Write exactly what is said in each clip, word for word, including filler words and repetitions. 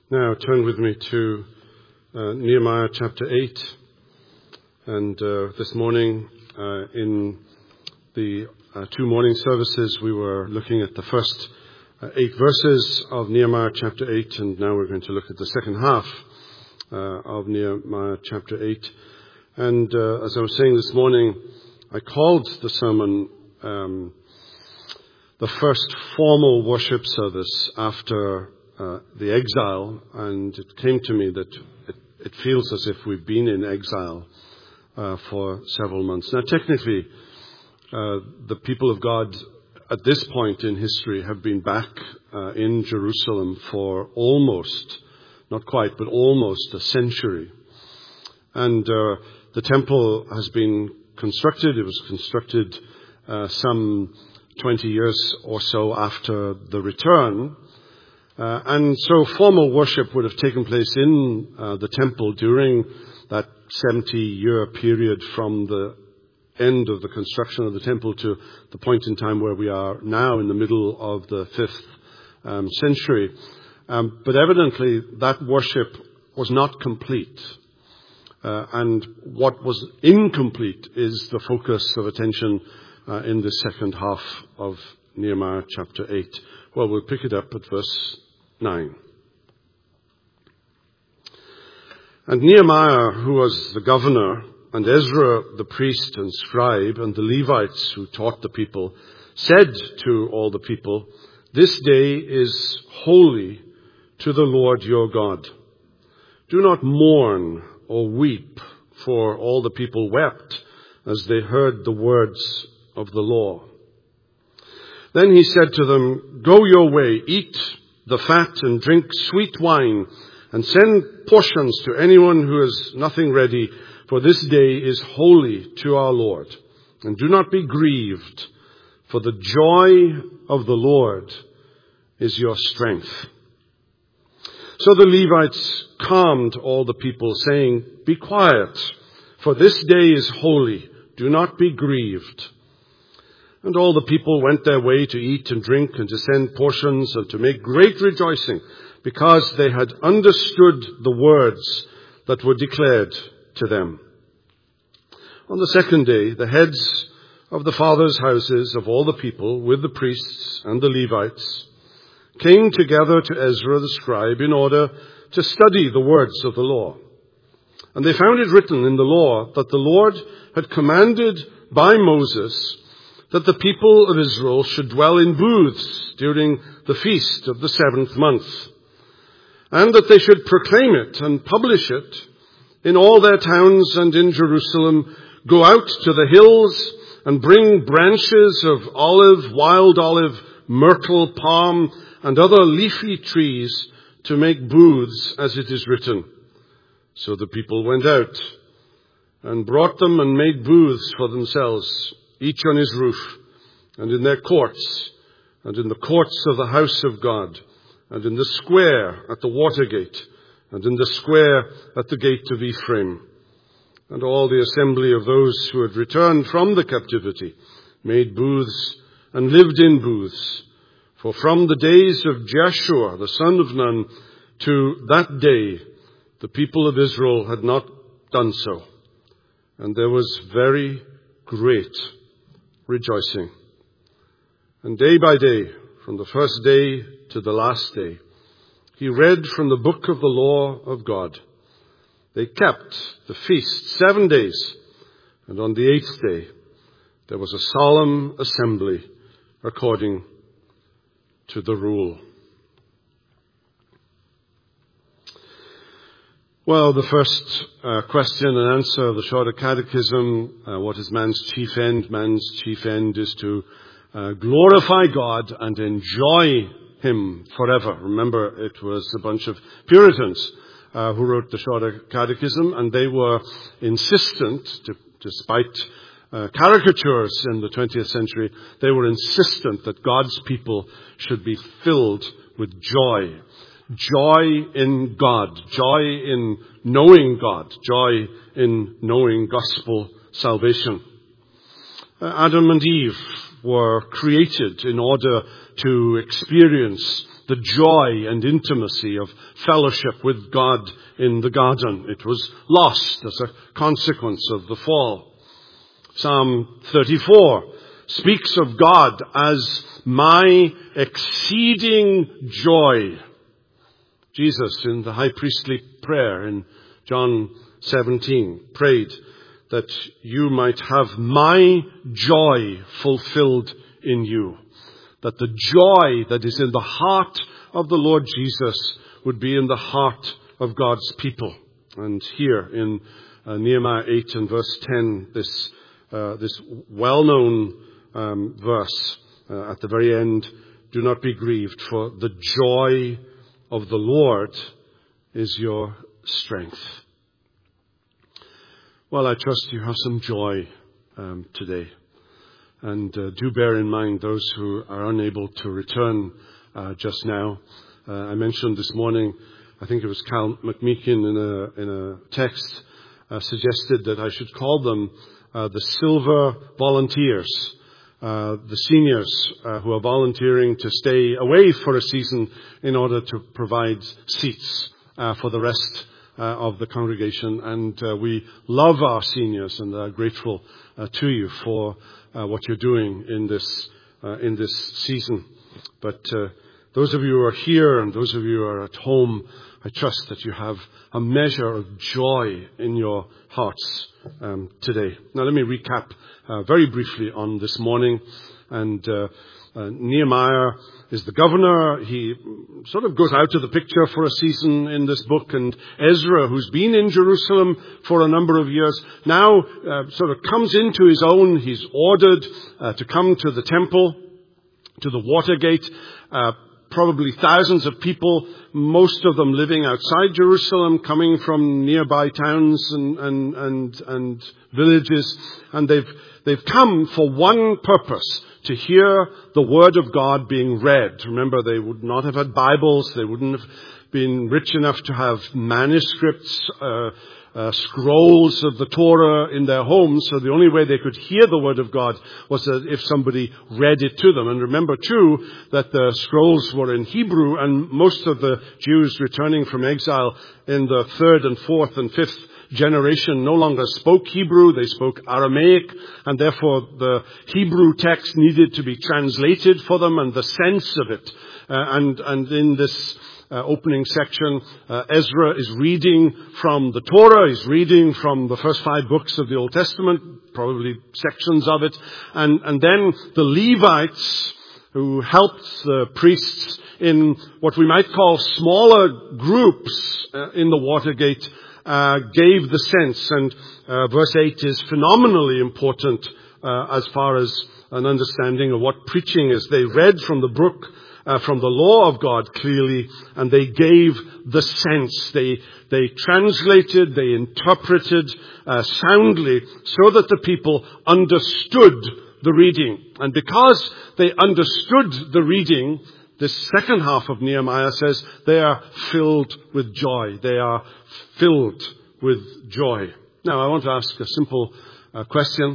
Now turn with me to uh, Nehemiah chapter eight. And uh, this morning uh, in the uh, two morning services we were looking at the first uh, eight verses of Nehemiah chapter eight, and now we're going to look at the second half uh, of Nehemiah chapter eight. And uh, as I was saying this morning, I called the sermon um, the first formal worship service after Uh, the exile, and it came to me that it, it feels as if we've been in exile uh, for several months. Now, technically, uh, the people of God at this point in history have been back uh, in Jerusalem for almost, not quite, but almost a century. And uh, the temple has been constructed. It was constructed uh, some twenty years or so after the return. Uh, and so formal worship would have taken place in uh, the temple during that seventy-year period from the end of the construction of the temple to the point in time where we are now in the middle of the fifth um, century. Um, but evidently that worship was not complete. Uh, and what was incomplete is the focus of attention uh, in the second half of Nehemiah chapter eight. Well, we'll pick it up at verse nine. And Nehemiah, who was the governor, and Ezra the priest and scribe, and the Levites who taught the people, said to all the people, "This day is holy to the Lord your God. Do not mourn or weep," for all the people wept as they heard the words of the law. Then he said to them, "Go your way, eat the fat and drink sweet wine, and send portions to anyone who has nothing ready, for this day is holy to our Lord. And do not be grieved, for the joy of the Lord is your strength." So the Levites calmed all the people, saying, "Be quiet, for this day is holy. Do not be grieved." And all the people went their way to eat and drink and to send portions and to make great rejoicing, because they had understood the words that were declared to them. On the second day, the heads of the fathers' houses of all the people, with the priests and the Levites, came together to Ezra the scribe in order to study the words of the law. And they found it written in the law that the Lord had commanded by Moses that the people of Israel should dwell in booths during the feast of the seventh month, and that they should proclaim it and publish it in all their towns and in Jerusalem, go out to the hills and bring branches of olive, wild olive, myrtle, palm, and other leafy trees to make booths, as it is written. So the people went out and brought them and made booths for themselves, each on his roof, and in their courts, and in the courts of the house of God, and in the square at the water gate, and in the square at the gate of Ephraim. And all the assembly of those who had returned from the captivity made booths and lived in booths. For from the days of Jeshua, the son of Nun, to that day, the people of Israel had not done so. And there was very great rejoicing. And day by day, from the first day to the last day, he read from the book of the law of God. They kept the feast seven days, and on the eighth day there was a solemn assembly according to the rule. Well, the first uh, question and answer of the Shorter Catechism, uh, what is man's chief end? Man's chief end is to uh, glorify God and enjoy him forever. Remember, it was a bunch of Puritans uh, who wrote the Shorter Catechism, and they were insistent, to, despite uh, caricatures in the twentieth century, they were insistent that God's people should be filled with joy. Joy in God, joy in knowing God, joy in knowing gospel salvation. Uh, Adam and Eve were created in order to experience the joy and intimacy of fellowship with God in the garden. It was lost as a consequence of the fall. Psalm thirty-four speaks of God as my exceeding joy. Jesus, in the high priestly prayer in John seventeen, prayed that you might have my joy fulfilled in you. That the joy that is in the heart of the Lord Jesus would be in the heart of God's people. And here in uh, Nehemiah eight and verse ten, this uh, this well-known um, verse uh, at the very end, do not be grieved, for the joy of the Lord is your strength. Well, I trust you have some joy um, today. And uh, do bear in mind those who are unable to return uh, just now. Uh, I mentioned this morning, I think it was Cal McMeekin in a, in a text, uh, suggested that I should call them uh, the silver volunteers, uh, the seniors uh, who are volunteering to stay away for a season in order to provide seats uh, for the rest uh, of the congregation. And uh, we love our seniors and are grateful uh, to you for Uh, what you're doing in this uh, in this season. But uh, those of you who are here and those of you who are at home, I trust that you have a measure of joy in your hearts um, today. Now let me recap uh, very briefly on this morning. And uh, uh, Nehemiah is the governor. He sort of goes out of the picture for a season in this book. And Ezra, who's been in Jerusalem for a number of years, now uh, sort of comes into his own. He's ordered uh, to come to the temple, to the Watergate. Uh, probably thousands of people, most of them living outside Jerusalem, coming from nearby towns and and and, and villages. And they've they've come for one purpose, to hear the Word of God being read. Remember, they would not have had Bibles. They wouldn't have been rich enough to have manuscripts, uh, uh, scrolls of the Torah in their homes. So the only way they could hear the Word of God was that if somebody read it to them. And remember, too, that the scrolls were in Hebrew, and most of the Jews returning from exile in the third and fourth and fifth generation no longer spoke Hebrew, they spoke Aramaic, and therefore the Hebrew text needed to be translated for them and the sense of it. Uh, and, and in this uh, opening section, uh, Ezra is reading from the Torah, he's reading from the first five books of the Old Testament, probably sections of it, and, and then the Levites, who helped the priests in what we might call smaller groups uh, in the Watergate, Uh, gave the sense, and uh, verse eight is phenomenally important uh, as far as an understanding of what preaching is. They read from the book, uh, from the law of God clearly, and they gave the sense. They they translated, they interpreted uh, soundly, so that the people understood the reading. And because they understood the reading, this second half of Nehemiah says they are filled with joy. They are filled with joy. Now, I want to ask a simple uh, question.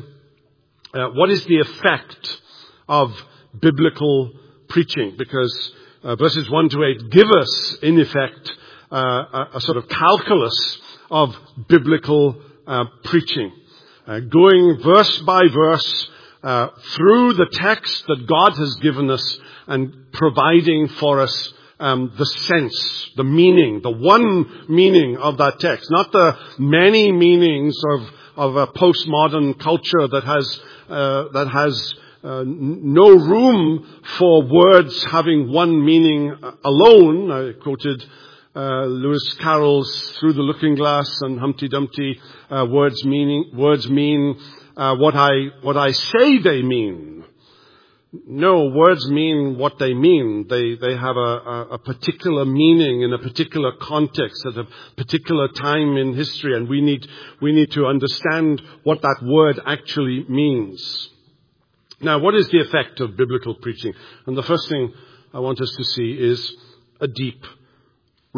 Uh, what is the effect of biblical preaching? Because uh, verses one to eight give us, in effect, uh, a, a sort of calculus of biblical uh, preaching. Uh, going verse by verse uh, through the text that God has given us and providing for us Um, the sense, the meaning, the one meaning of that text, not the many meanings of, of a postmodern culture that has uh, that has uh, no room for words having one meaning alone. I quoted uh, Lewis Carroll's Through the Looking Glass and Humpty Dumpty. Uh, words meaning words mean uh, what I what I say they mean. No, words mean what they mean. They they have a, a, a particular meaning in a particular context at a particular time in history, and we need we need to understand what that word actually means. Now, what is the effect of biblical preaching? And the first thing I want us to see is a deep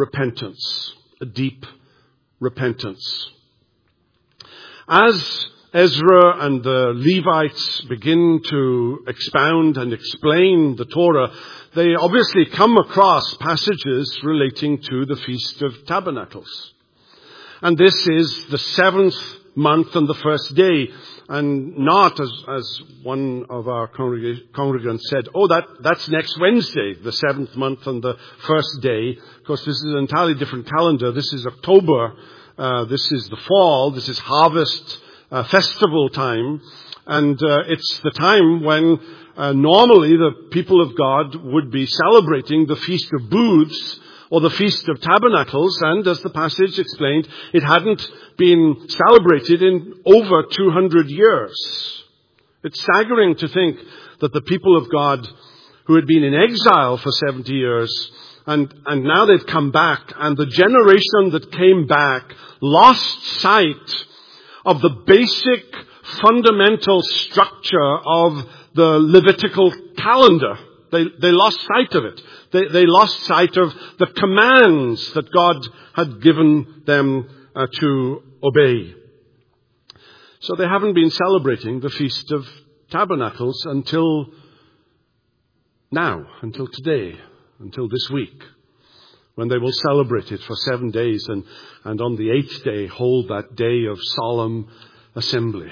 repentance. A deep repentance. As Ezra and the Levites begin to expound and explain the Torah, they obviously come across passages relating to the Feast of Tabernacles. And this is the seventh month and the first day, and not, as, as one of our congreg- congregants said, oh, that, that's next Wednesday, the seventh month and the first day. Of course, this is an entirely different calendar. This is October. Uh, this is the fall. This is harvest uh, festival time. And uh, it's the time when uh, normally the people of God would be celebrating the Feast of Booths, or the Feast of Tabernacles, and as the passage explained, it hadn't been celebrated in over two hundred years. It's staggering to think that the people of God who had been in exile for seventy years, and, and now they've come back, and the generation that came back lost sight of the basic fundamental structure of the Levitical calendar. They, they lost sight of it. They, they lost sight of the commands that God had given them uh, to obey. So they haven't been celebrating the Feast of Tabernacles until now, until today, until this week, when they will celebrate it for seven days and, and on the eighth day hold that day of solemn assembly.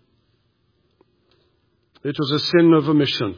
It was a sin of omission.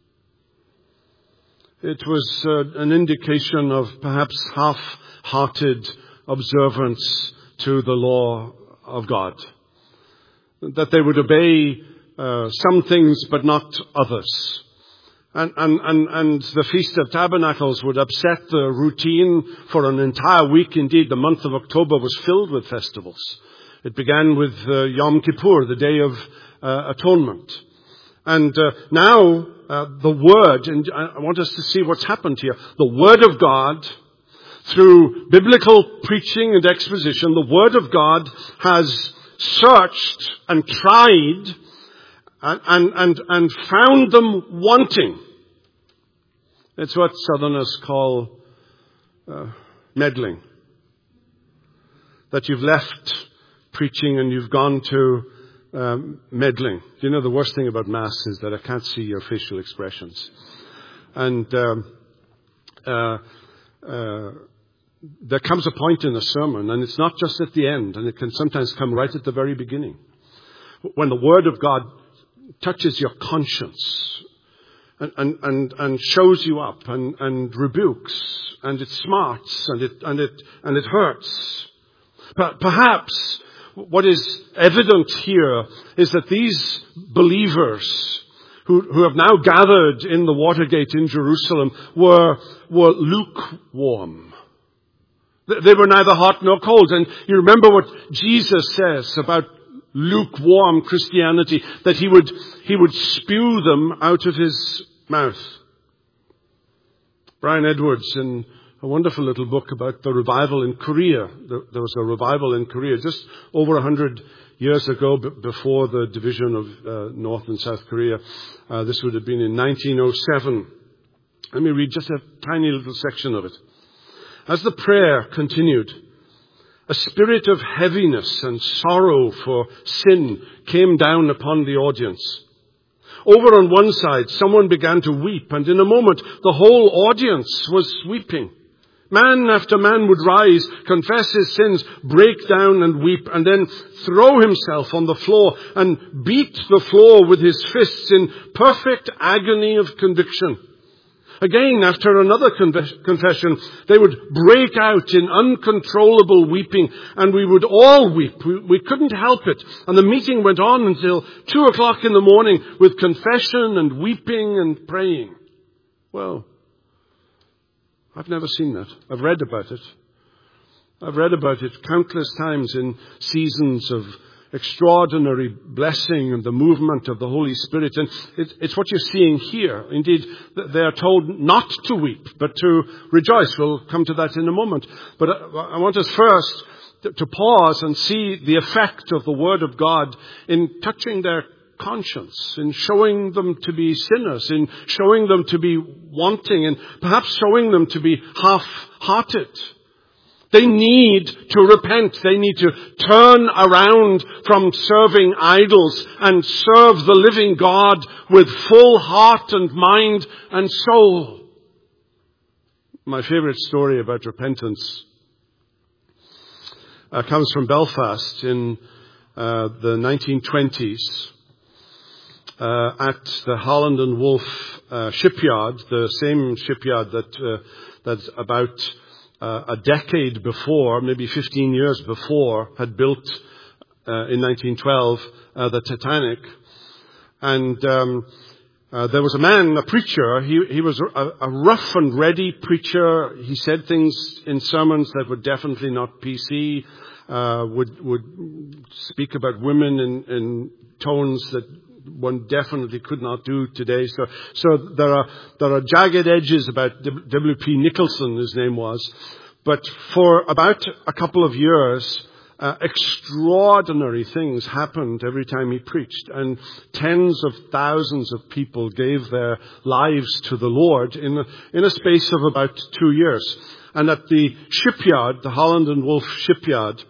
It was uh, an indication of perhaps half-hearted observance to the law of God. That they would obey uh, some things but not others. And, and, and, and the Feast of Tabernacles would upset the routine for an entire week. Indeed, the month of October was filled with festivals. It began with uh, Yom Kippur, the Day of uh, Atonement. And uh, now uh, the Word, and I want us to see what's happened here. The Word of God, through biblical preaching and exposition, the Word of God has searched and tried and, and, and, and found them wanting. It's what Southerners call uh, meddling. That you've left preaching and you've gone to Um, meddling. Do you know the worst thing about Mass is that I can't see your facial expressions. And um, uh, uh, there comes a point in a sermon, and it's not just at the end, and it can sometimes come right at the very beginning, when the Word of God touches your conscience and, and, and, and shows you up and, and rebukes, and it smarts, and it, and it, and it hurts. But perhaps what is evident here is that these believers who, who have now gathered in the Watergate in Jerusalem were, were lukewarm. They were neither hot nor cold. And you remember what Jesus says about lukewarm Christianity, that he would, he would spew them out of his mouth. Brian Edwards, in a wonderful little book about the revival in Korea. There was a revival in Korea just over a hundred years ago, before the division of uh, North and South Korea. Uh, this would have been in nineteen oh seven. Let me read just a tiny little section of it. As the prayer continued, a spirit of heaviness and sorrow for sin came down upon the audience. Over on one side, someone began to weep, and in a moment, the whole audience was weeping. Man after man would rise, confess his sins, break down and weep, and then throw himself on the floor and beat the floor with his fists in perfect agony of conviction. Again, after another confession, they would break out in uncontrollable weeping, and we would all weep. We, we couldn't help it. And the meeting went on until two o'clock in the morning with confession and weeping and praying. Well, I've never seen that. I've read about it. I've read about it countless times in seasons of extraordinary blessing and the movement of the Holy Spirit. And it, it's what you're seeing here. Indeed, they are told not to weep, but to rejoice. We'll come to that in a moment. But I, I want us first to, to pause and see the effect of the Word of God in touching their conscience, in showing them to be sinners, in showing them to be wanting, and perhaps showing them to be half-hearted. They need to repent. They need to turn around from serving idols and serve the living God with full heart and mind and soul. My favorite story about repentance uh, comes from Belfast in uh, the nineteen twenties. Uh, at the Holland and Wolff uh, shipyard, the same shipyard that uh, that's about uh, a decade before, maybe fifteen years before, had built uh, in nineteen twelve uh, the Titanic. And um, uh, there was a man, a preacher. He he was a, a rough and ready preacher. He said things in sermons that were definitely not P C. Uh, would would speak about women in, in tones that one definitely could not do today. So, so there are there are jagged edges about W P Nicholson, his name was. But for about a couple of years, uh, extraordinary things happened every time he preached, and tens of thousands of people gave their lives to the Lord in a, in a space of about two years. And at the shipyard, the Holland and Wolff shipyard,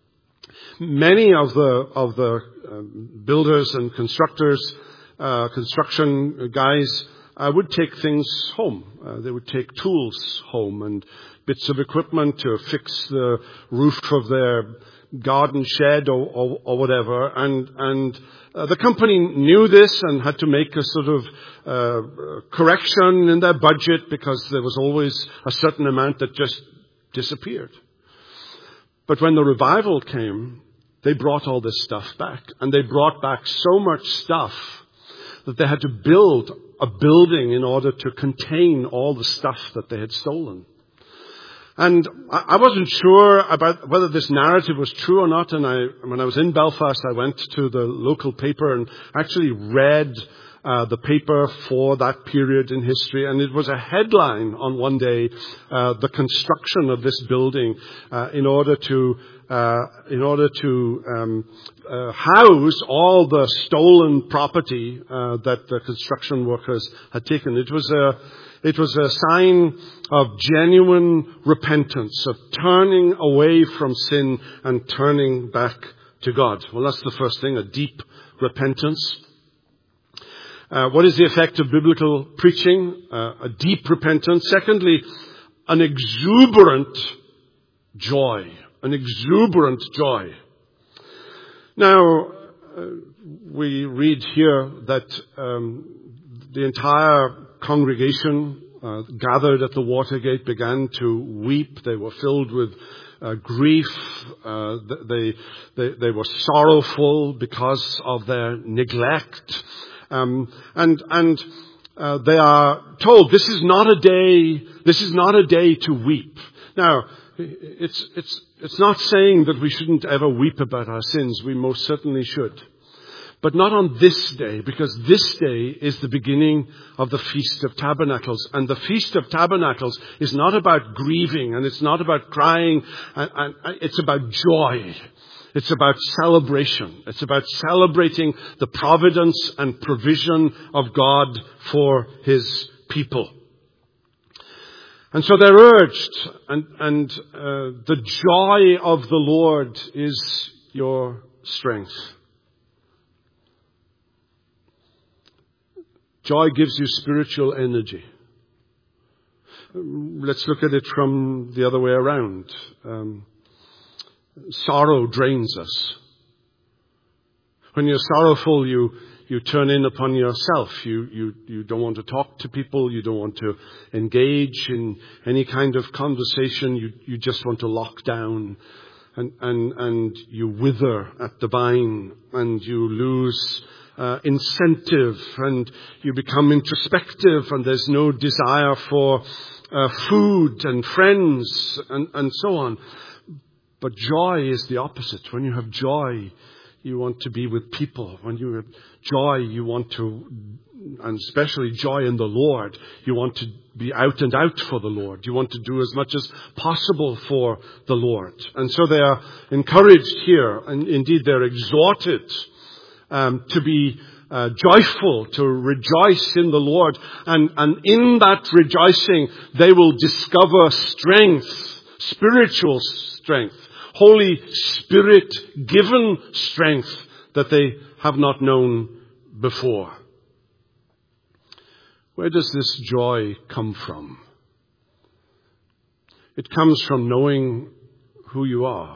many of the of the um, builders and constructors, uh, construction guys, uh, would take things home. Uh, they would take tools home and bits of equipment to fix the roof of their garden shed or, or, or whatever. And and uh, the company knew this and had to make a sort of uh, correction in their budget, because there was always a certain amount that just disappeared. But when the revival came, they brought all this stuff back. And they brought back so much stuff that they had to build a building in order to contain all the stuff that they had stolen. And I wasn't sure about whether this narrative was true or not. And I, when I was in Belfast, I went to the local paper and actually read Uh, the paper for that period in history, and it was a headline on one day, uh, the construction of this building, uh, in order to, uh, in order to, um, uh, house all the stolen property, uh, that the construction workers had taken. It was a, it was a sign of genuine repentance, of turning away from sin and turning back to God. Well, that's the first thing, a deep repentance. Uh, what is the effect of biblical preaching? Uh, a deep repentance. Secondly, an exuberant joy. An exuberant joy. Now, uh, we read here that um, the entire congregation uh, gathered at the Watergate began to weep. They were filled with uh, grief. Uh, they, they, they were sorrowful because of their neglect. Um, and and uh, they are told, this is not a day. This is not a day to weep. Now, it's it's it's not saying that we shouldn't ever weep about our sins. We most certainly should, but not on this day, because this day is the beginning of the Feast of Tabernacles, and the Feast of Tabernacles is not about grieving, and it's not about crying, and, and it's about joy. It's about celebration. It's about celebrating the providence and provision of God for His people. And so they're urged, and, and uh, the joy of the Lord is your strength. Joy gives you spiritual energy. Let's look at it from the other way around. Um, Sorrow drains us. When you're sorrowful, you, you turn in upon yourself. You, you, you don't want to talk to people. You don't want to engage in any kind of conversation. You, you just want to lock down, and, and, and you wither at the vine, and you lose uh, incentive, and you become introspective, and there's no desire for uh, food and friends and, and so on. But joy is the opposite. When you have joy, you want to be with people. When you have joy, you want to, and especially joy in the Lord, you want to be out and out for the Lord. You want to do as much as possible for the Lord. And so they are encouraged here, and indeed they're exhorted um, to be uh, joyful, to rejoice in the Lord. And, and in that rejoicing, they will discover strength. spiritual strength, Holy Spirit-given strength that they have not known before. Where does this joy come from? It comes from knowing who you are.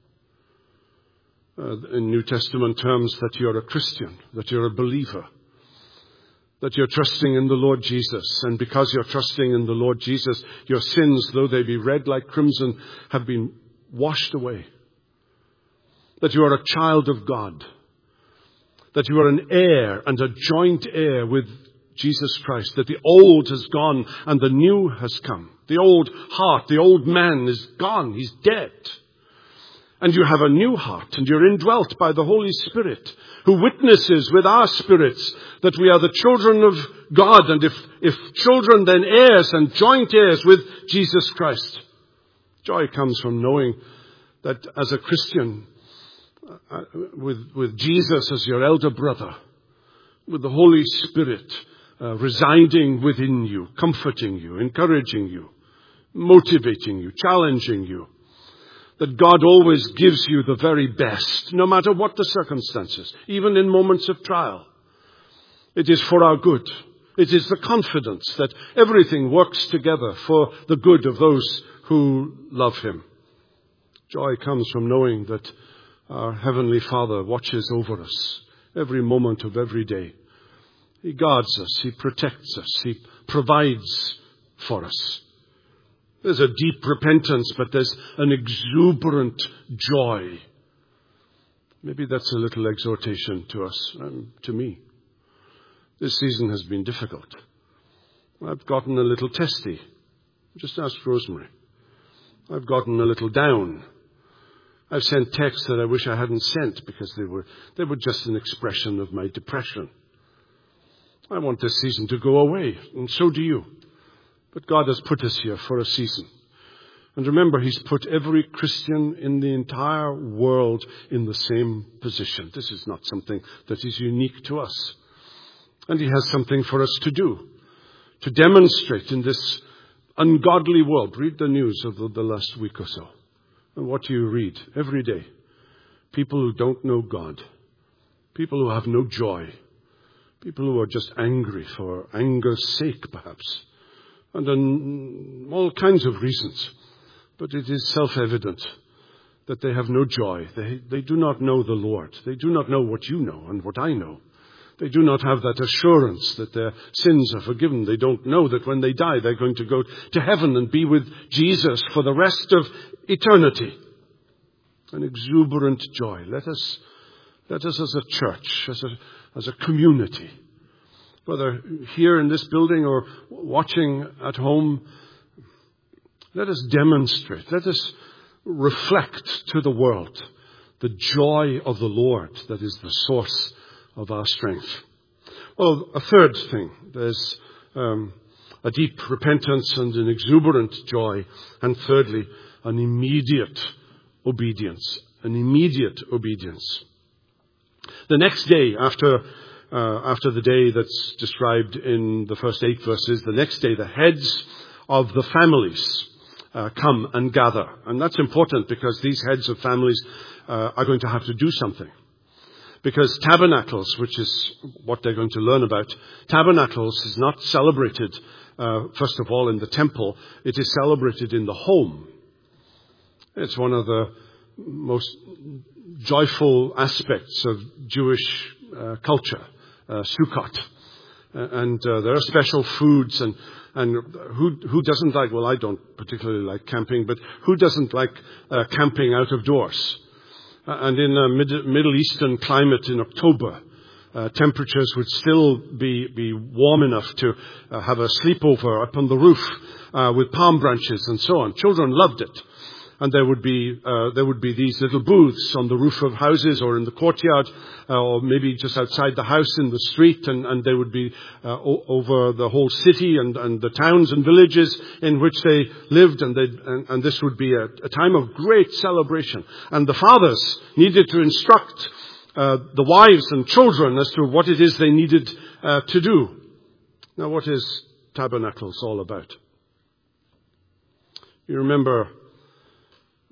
Uh, in New Testament terms, that you're a Christian, that you're a believer, that you're trusting in the Lord Jesus. And because you're trusting in the Lord Jesus, your sins, though they be red like crimson, have been washed away. That you are a child of God. That you are an heir and a joint heir with Jesus Christ. That the old has gone and the new has come. The old heart, the old man is gone. He's dead. And you have a new heart, and you're indwelt by the Holy Spirit, who witnesses with our spirits that we are the children of God, and if, if children, then heirs and joint heirs with Jesus Christ. Joy comes from knowing that as a Christian, uh, with, with Jesus as your elder brother, with the Holy Spirit uh, residing within you, comforting you, encouraging you, motivating you, challenging you, that God always gives you the very best, no matter what the circumstances, even in moments of trial. It is for our good. It is the confidence that everything works together for the good of those who love Him. Joy comes from knowing that our Heavenly Father watches over us every moment of every day. He guards us. He protects us. He provides for us. There's a deep repentance, but there's an exuberant joy. Maybe that's a little exhortation to us, um, to me. This season has been difficult. I've gotten a little testy. Just ask Rosemary. I've gotten a little down. I've sent texts that I wish I hadn't sent because they were they were just an expression of my depression. I want this season to go away, and so do you. But God has put us here for a season. And remember, He's put every Christian in the entire world in the same position. This is not something that is unique to us. And He has something for us to do, to demonstrate in this ungodly world. Read the news of the, the last week or so. And what do you read every day? People who don't know God. People who have no joy. People who are just angry for anger's sake, perhaps. And on all kinds of reasons. But it is self-evident that they have no joy. They, they do not know the Lord. They do not know what you know and what I know. They do not have that assurance that their sins are forgiven. They don't know that when they die, they're going to go to heaven and be with Jesus for the rest of eternity. An exuberant joy. Let us, let us as a church, as a, as a community, whether here in this building or watching at home, let us demonstrate, let us reflect to the world the joy of the Lord that is the source of our strength. Well, a third thing, there's um, a deep repentance and an exuberant joy, and thirdly, an immediate obedience, an immediate obedience. The next day after Uh, after the day that's described in the first eight verses, the next day the heads of the families uh, come and gather. And that's important because these heads of families uh, are going to have to do something. Because tabernacles, which is what they're going to learn about, tabernacles is not celebrated, uh, first of all, in the temple. It is celebrated in the home. It's one of the most joyful aspects of Jewish uh, culture. Uh, Sukkot, uh, and uh, there are special foods, and and who who doesn't like? Well, I don't particularly like camping, but who doesn't like uh, camping out of doors? Uh, and in a mid- Middle Eastern climate in October, uh, temperatures would still be be warm enough to uh, have a sleepover up on the roof uh, with palm branches and so on. Children loved it. And there would be uh, there would be these little booths on the roof of houses or in the courtyard, uh, or maybe just outside the house in the street, and, and they would be uh, o- over the whole city and, and the towns and villages in which they lived, and, and, and this would be a, a time of great celebration. And the fathers needed to instruct uh, the wives and children as to what it is they needed uh, to do. Now, what is Tabernacles all about? You remember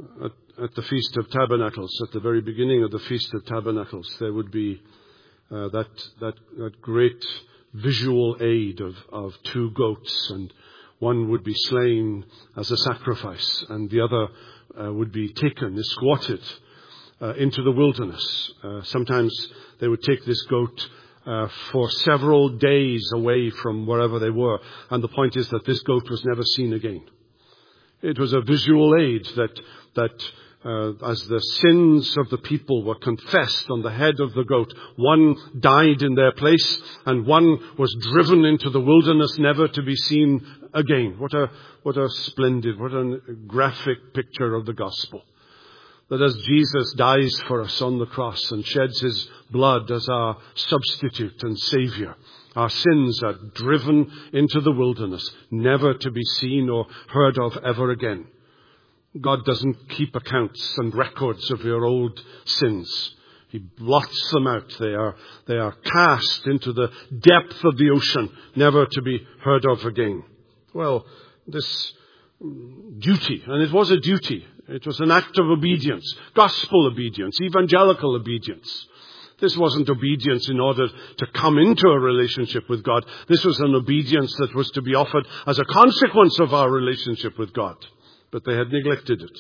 At, at the Feast of Tabernacles, at the very beginning of the Feast of Tabernacles, there would be uh, that, that that great visual aid of, of two goats, and one would be slain as a sacrifice, and the other uh, would be taken, escorted uh, into the wilderness. Uh, sometimes they would take this goat uh, for several days away from wherever they were, and the point is that this goat was never seen again. It was a visual aid that that uh, as the sins of the people were confessed on the head of the goat, one died in their place and one was driven into the wilderness, never to be seen again. What a what a splendid, what a graphic picture of the gospel. That as Jesus dies for us on the cross and sheds his blood as our substitute and Savior, our sins are driven into the wilderness, never to be seen or heard of ever again. God doesn't keep accounts and records of your old sins. He blots them out. They are, they are cast into the depth of the ocean, never to be heard of again. Well, this duty, and it was a duty. It was an act of obedience, gospel obedience, evangelical obedience. This wasn't obedience in order to come into a relationship with God. This was an obedience that was to be offered as a consequence of our relationship with God. But they had neglected it.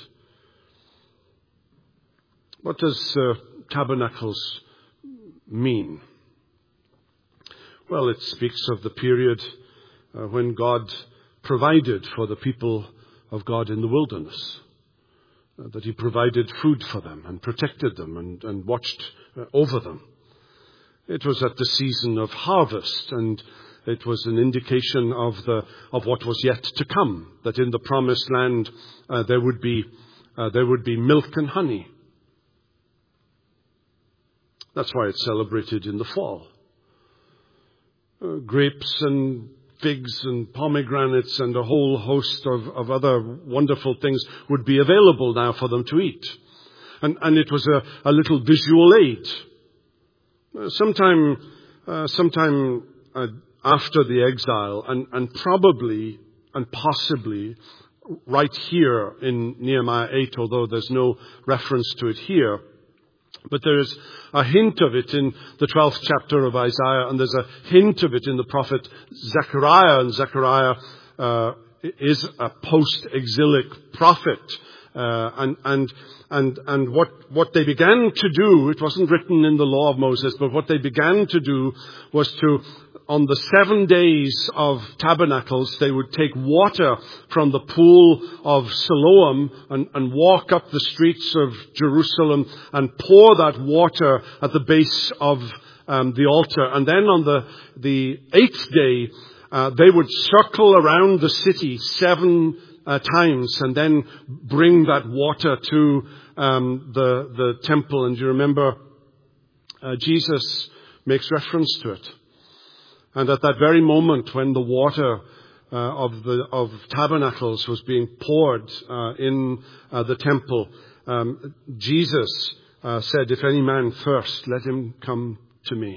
What does uh, tabernacles mean? Well, it speaks of the period uh, when God provided for the people of God in the wilderness. Uh, that he provided food for them and protected them and, and watched uh, over them. It was at the season of harvest, and it was an indication of the of what was yet to come. That in the promised land uh, there would be uh, there would be milk and honey. That's why it's celebrated in the fall. Uh, grapes and figs and pomegranates and a whole host of, of other wonderful things would be available now for them to eat. And, and it was a, a little visual aid. Uh, sometime, uh, sometime uh, after the exile, and, and probably and possibly right here in Nehemiah eight, although there's no reference to it here, but there is a hint of it in the twelfth chapter of Isaiah, and there's a hint of it in the prophet Zechariah. And Zechariah uh, is a post-exilic prophet. Uh, and and and and what what they began to do, it wasn't written in the law of Moses, but what they began to do was to, on the seven days of tabernacles, they would take water from the pool of Siloam and, and walk up the streets of Jerusalem and pour that water at the base of um, the altar. And then on the, the eighth day, uh, they would circle around the city seven uh, times and then bring that water to um, the, the temple. And you remember uh, Jesus makes reference to it. And at that very moment when the water uh, of the of tabernacles was being poured uh, in uh, the temple, um, Jesus uh, said, "If any man thirst, let him come to me.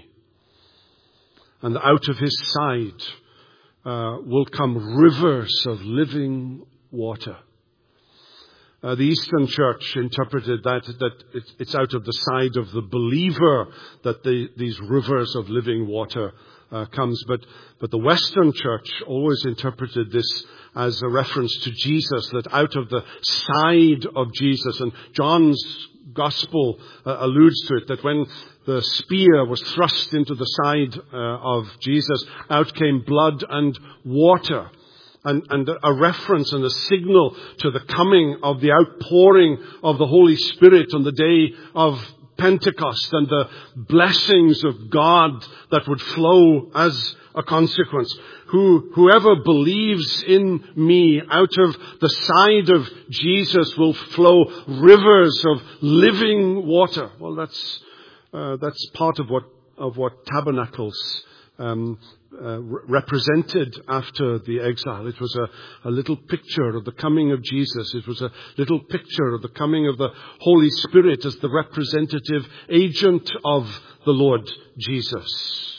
And out of his side uh, will come rivers of living water." Uh, the Eastern Church interpreted that that it, it's out of the side of the believer that the, these rivers of living water Uh, comes, but but the Western Church always interpreted this as a reference to Jesus, that out of the side of Jesus, and John's Gospel uh, alludes to it, that when the spear was thrust into the side uh, of Jesus, out came blood and water, and, and a reference and a signal to the coming of the outpouring of the Holy Spirit on the day of Pentecost and the blessings of God that would flow as a consequence. Who, whoever believes in me, out of the side of Jesus will flow rivers of living water. Well, that's uh, that's part of what of what tabernacles um, uh, represented after the exile. It was a, a little picture of the coming of Jesus. It was a little picture of the coming of the Holy Spirit as the representative agent of the Lord Jesus.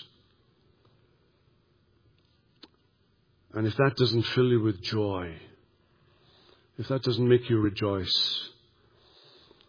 And if that doesn't fill you with joy, if that doesn't make you rejoice,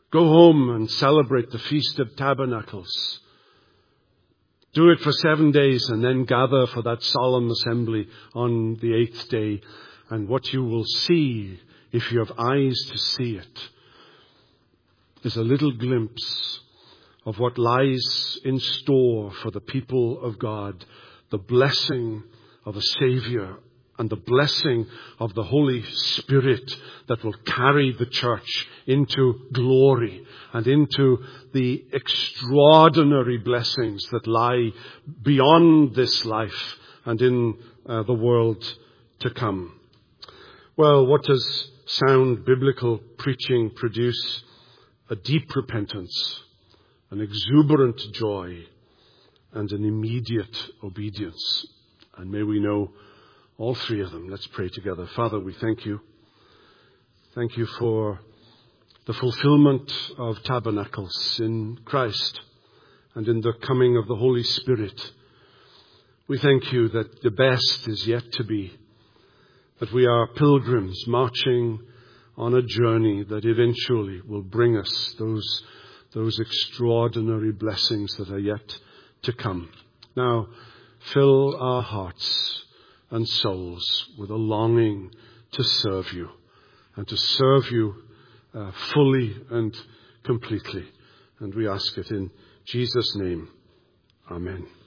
Go home and celebrate the Feast of Tabernacles. Do it for seven days and then gather for that solemn assembly on the eighth day. And what you will see, if you have eyes to see it, is a little glimpse of what lies in store for the people of God, the blessing of a Savior and the blessing of the Holy Spirit that will carry the church into glory and into the extraordinary blessings that lie beyond this life and in uh, the world to come. Well, what does sound biblical preaching produce? A deep repentance, an exuberant joy, and an immediate obedience. And may we know all three of them. Let's pray together. Father, we thank you. Thank you for the fulfillment of tabernacles in Christ and in the coming of the Holy Spirit. We thank you that the best is yet to be, that we are pilgrims marching on a journey that eventually will bring us those, those extraordinary blessings that are yet to come. Now, fill our hearts and souls with a longing to serve you and to serve you uh, fully and completely. And we ask it in Jesus' name. Amen.